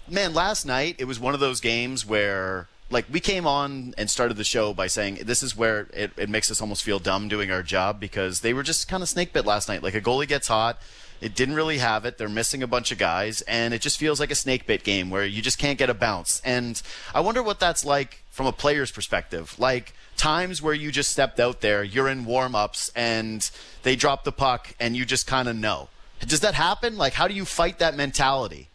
man, last night it was one of those games where, like, we came on and started the show by saying this is where it makes us almost feel dumb doing our job, because they were just kind of snake bit last night. Like, a goalie gets hot, it didn't really have it, they're missing a bunch of guys, and it just feels like a snake bit game where you just can't get a bounce. And I wonder what that's like from a player's perspective. Like, times where you just stepped out there, you're in warm-ups, and they drop the puck, and you just kind of know. Does that happen? Like, how do you fight that mentality?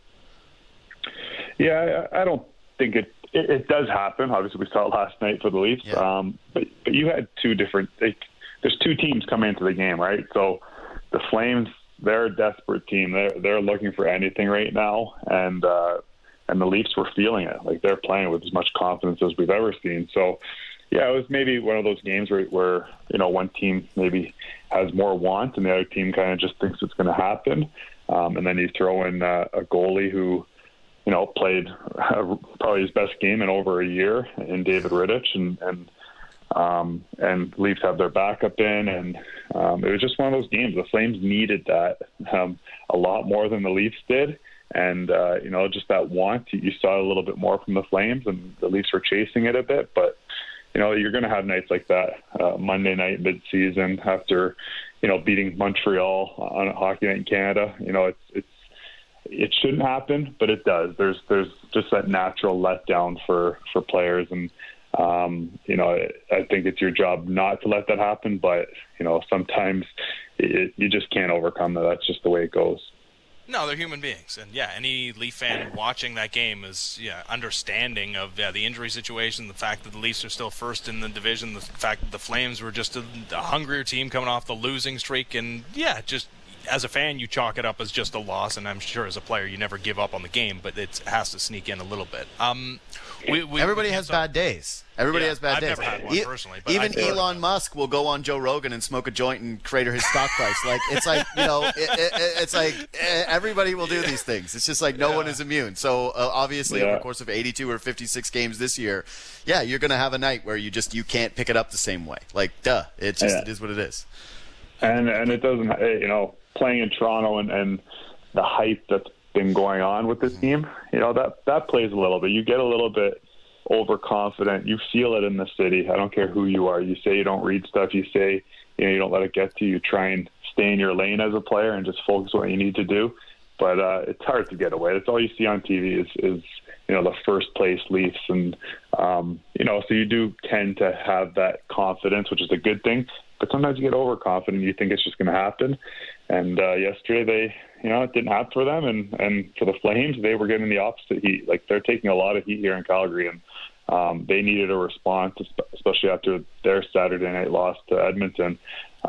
Yeah, I don't think it does happen. Obviously, we saw it last night for the Leafs. Yeah. But you had two different there's two teams coming into the game, right? So the Flames, they're a desperate team. They're looking for anything right now, and the Leafs were feeling it. Like, they're playing with as much confidence as we've ever seen. So, yeah, it was maybe one of those games where one team maybe has more want and the other team kind of just thinks it's going to happen. And then you throw in a goalie who, played probably his best game in over a year in David Rittich, and Leafs have their backup in, and it was just one of those games. The Flames needed that a lot more than the Leafs did, and just that want. You saw a little bit more from the Flames, and the Leafs were chasing it a bit, but you're going to have nights like that Monday night mid-season after beating Montreal on a hockey night in Canada. It shouldn't happen, but it does. There's just that natural letdown for players, and I think it's your job not to let that happen. But sometimes you just can't overcome that. That's just the way it goes. No, they're human beings, and any Leaf fan watching that game is understanding of the injury situation, the fact that the Leafs are still first in the division, the fact that the Flames were just a hungrier team coming off the losing streak, and just. As a fan, you chalk it up as just a loss, and I'm sure as a player you never give up on the game, but it has to sneak in a little bit. Everybody has bad days. Everybody has bad days. I've never had one personally. But even Elon Musk will go on Joe Rogan and smoke a joint and crater his stock price. Like, it's like, it's like everybody will do these things. It's just like no one is immune. So obviously over the course of 82 or 56 games this year, you're going to have a night where you can't pick it up the same way. Like, duh. It is what it is. And it doesn't, playing in Toronto and the hype that's been going on with this team, that plays a little bit. You get a little bit overconfident. You feel it in the city. I don't care who you are. You say you don't read stuff. You say, you don't let it get to you. You try and stay in your lane as a player and just focus on what you need to do. But it's hard to get away. That's all you see on TV is the first place Leafs. And, so you do tend to have that confidence, which is a good thing. But sometimes you get overconfident. You think it's just going to happen. And yesterday, it didn't happen for them. And for the Flames, they were getting the opposite heat. Like, they're taking a lot of heat here in Calgary. And they needed a response, especially after their Saturday night loss to Edmonton.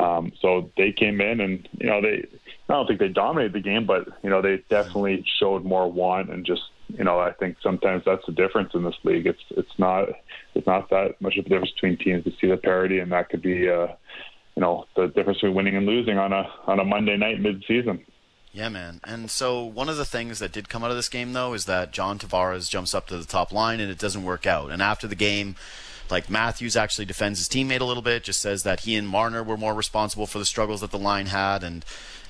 So they came in and, I don't think they dominated the game, but, they definitely showed more want and just, I think sometimes that's the difference in this league. It's not that much of a difference between teams to see the parity, and that could be, the difference between winning and losing on a Monday night mid-season. Yeah, man. And so one of the things that did come out of this game, though, is that John Tavares jumps up to the top line and it doesn't work out. And after the game, like, Matthews actually defends his teammate a little bit, just says that he and Marner were more responsible for the struggles that the line had. And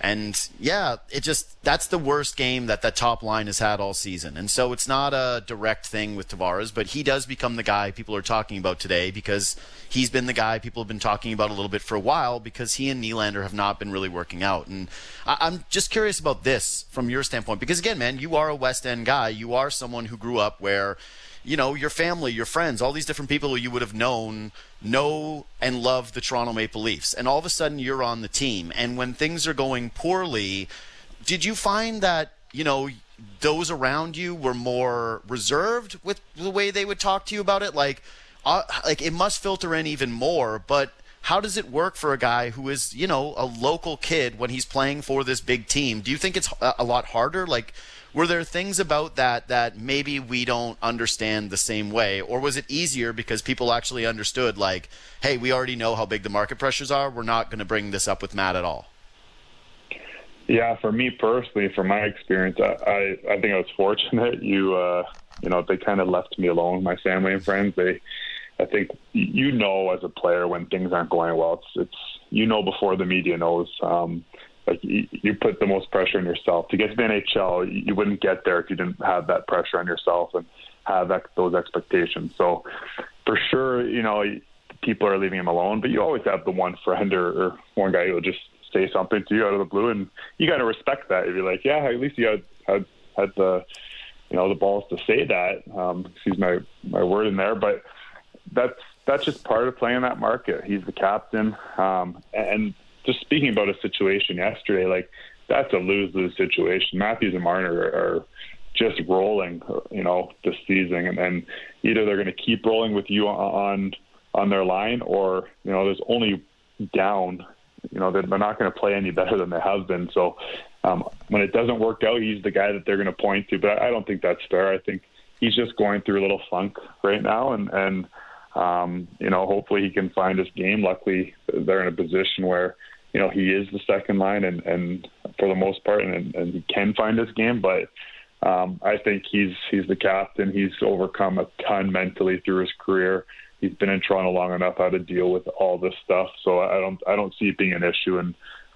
that's the worst game that top line has had all season. And so it's not a direct thing with Tavares, but he does become the guy people are talking about today because he's been the guy people have been talking about a little bit for a while because he and Nylander have not been really working out. And I'm just curious about this from your standpoint because, again, man, you are a West End guy. You are someone who grew up where your family, your friends, all these different people who you would have know and love the Toronto Maple Leafs. And all of a sudden you're on the team. And when things are going poorly, did you find that, those around you were more reserved with the way they would talk to you about it? Like it must filter in even more, but how does it work for a guy who is, a local kid when he's playing for this big team? Do you think it's a lot harder? Like, were there things about that maybe we don't understand the same way? Or was it easier because people actually understood, like, hey, we already know how big the market pressures are. We're not going to bring this up with Matt at all? Yeah, for me personally, from my experience, I think I was fortunate. They kind of left me alone, my family and friends. I think as a player when things aren't going well, it's before the media knows. like you put the most pressure on yourself. To get to the NHL, you wouldn't get there if you didn't have that pressure on yourself and have those expectations. So for sure, people are leaving him alone, but you always have the one friend or one guy who will just say something to you out of the blue, and you got to respect that. You'd be like, yeah, at least you had the the balls to say that. Excuse my word in there, but that's just part of playing that market. He's the captain, and just speaking about a situation yesterday, like that's a lose-lose situation. Matthews and Marner are just rolling, this season, and either they're going to keep rolling with you on their line, or there's only down. They're not going to play any better than they have been. So when it doesn't work out, he's the guy that they're going to point to. But I don't think that's fair. I think he's just going through a little funk right now, and hopefully he can find his game. Luckily, they're in a position where he is the second line, and for the most part, and he can find his game. But I think he's the captain. He's overcome a ton mentally through his career. He's been in Toronto long enough how to deal with all this stuff. So I don't see it being an issue. And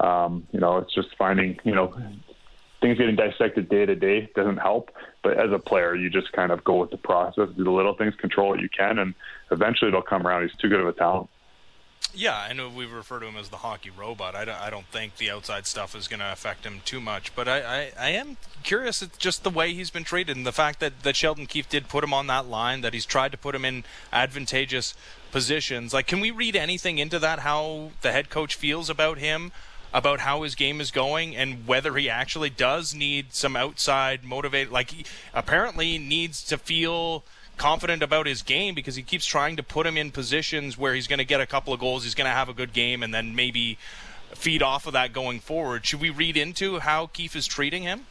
it's just finding things getting dissected day to day doesn't help. But as a player, you just kind of go with the process, do the little things, control what you can, and eventually it'll come around. He's too good of a talent. Yeah, I know we refer to him as the hockey robot. I don't think the outside stuff is going to affect him too much. But I am curious at just the way he's been treated, and the fact that Sheldon Keefe did put him on that line, that he's tried to put him in advantageous positions. Like, can we read anything into that, how the head coach feels about him, about how his game is going, and whether he actually does need some outside motivate? Like, he apparently needs to feel confident about his game because he keeps trying to put him in positions where he's going to get a couple of goals, he's going to have a good game, and then maybe feed off of that going forward. Should we read into how Keefe is treating him?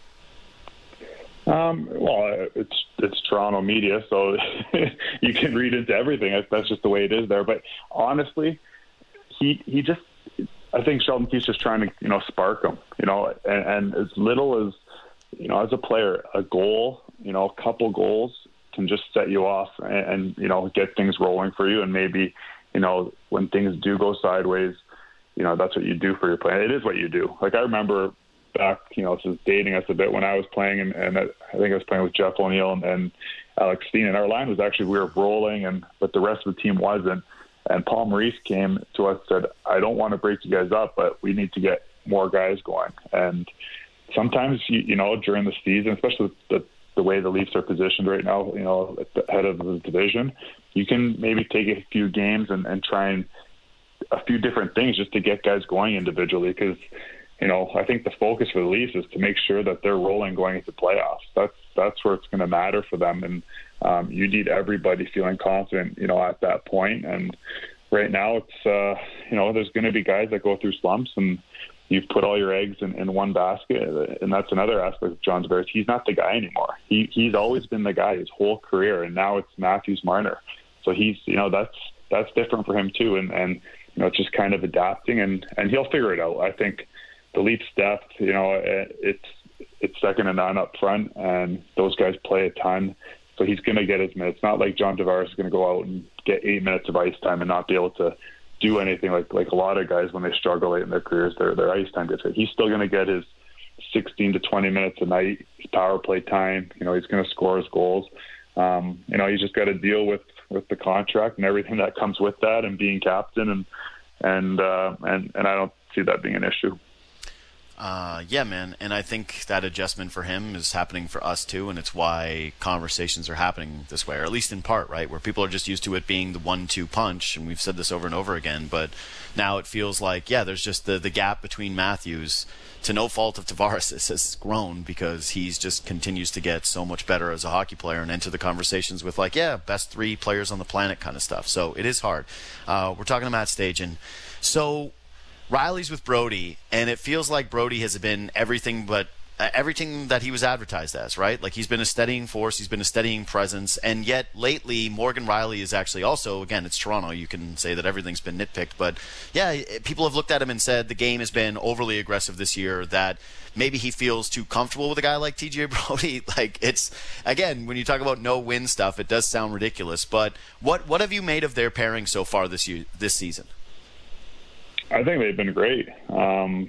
Well, it's Toronto media, so you can read into everything. That's just the way it is there. But honestly, he just, I think Sheldon Keefe's just trying to spark him, and as little as as a player, a goal, a couple goals can just set you off and get things rolling for you. And maybe, when things do go sideways, that's what you do for your play. It is what you do. Like, I remember back, this is dating us a bit, when I was playing, and I think I was playing with Jeff O'Neill and Alex Steen, and our line was actually, we were rolling, but the rest of the team wasn't. And Paul Maurice came to us and said, I don't want to break you guys up, but we need to get more guys going. And sometimes, during the season, especially with the way the Leafs are positioned right now, at the head of the division, you can maybe take a few games and try and a few different things just to get guys going individually. Because, I think the focus for the Leafs is to make sure that they're rolling going into playoffs. That's where it's going to matter for them. And you need everybody feeling confident, at that point. And right now it's, there's going to be guys that go through slumps, and you've put all your eggs in one basket, and that's another aspect of John Tavares. He's not the guy anymore. He's always been the guy his whole career, and now it's Matthews Marner. So he's, that's different for him too, and it's just kind of adapting, and he'll figure it out. I think the Leafs depth, it's second to none up front, and those guys play a ton. So he's going to get his minutes. It's not like John Tavares is going to go out and get 8 minutes of ice time and not be able to do anything like a lot of guys when they struggle late in their careers, their ice time gets hit. He's still going to get his 16 to 20 minutes a night, his power play time. He's going to score his goals. He's just got to deal with the contract and everything that comes with that, and being captain, and I don't see that being an issue. Yeah, man, and I think that adjustment for him is happening for us too, and it's why conversations are happening this way, or at least in part, right, where people are just used to it being the 1-2 punch, and we've said this over and over again, but now it feels like, there's just the gap between Matthews, to no fault of Tavares, has grown because he's just continues to get so much better as a hockey player and enter the conversations with best 3 players on the planet kind of stuff. So it is hard. We're talking to Matt Stajan. So Riley's with Brody, and it feels like Brody has been everything but everything that he was advertised as, right? Like, he's been a steadying force, he's been a steadying presence, and yet lately Morgan Riley is actually also, again, it's Toronto, you can say that everything's been nitpicked, but people have looked at him and said the game has been overly aggressive this year, that maybe he feels too comfortable with a guy like TJ Brody. Like, it's, again, when you talk about no-win stuff, it does sound ridiculous, but what have you made of their pairing so far this season? I think they've been great.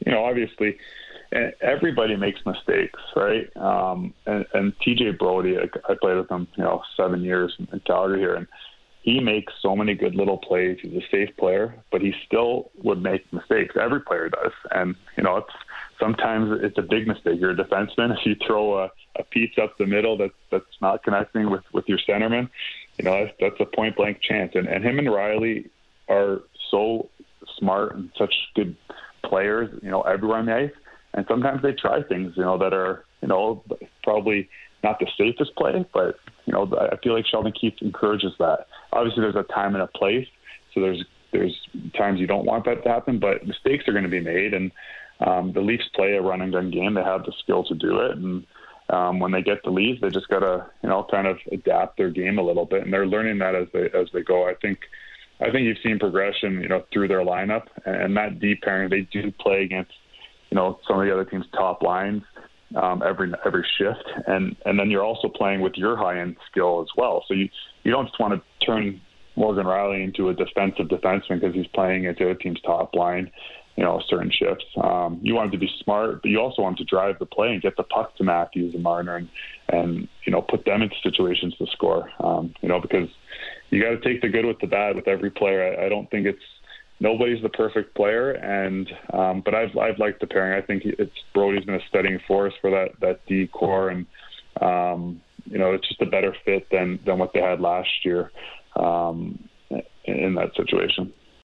obviously everybody makes mistakes, right? And TJ Brodie, I played with him, 7 years in Calgary here, and he makes so many good little plays. He's a safe player, but he still would make mistakes. Every player does. And, sometimes it's a big mistake. You're a defenseman. If you throw a piece up the middle that's not connecting with your centerman, that's a point-blank chance. And him and Riley are so smart and such good players, everywhere on the ice. And sometimes they try things, that are, probably not the safest play, but, I feel like Sheldon Keefe encourages that. Obviously, there's a time and a place, so there's times you don't want that to happen, but mistakes are going to be made, and the Leafs play a run-and-gun game. They have the skill to do it, and when they get the lead, they just got to, kind of adapt their game a little bit, and they're learning that as they go. I think you've seen progression, through their lineup, and that deep pairing, they do play against, some of the other team's top lines every shift, and then you're also playing with your high-end skill as well. So you don't just want to turn Morgan Riley into a defensive defenseman because he's playing into a team's top line, certain shifts. You want him to be smart, but you also want him to drive the play and get the puck to Matthews and Marner and put them into situations to score. Because you got to take the good with the bad with every player. I don't think nobody's the perfect player, and but I've liked the pairing. I think Brodie's been a steadying force for that D core, and it's just a better fit than what they had last year in that situation.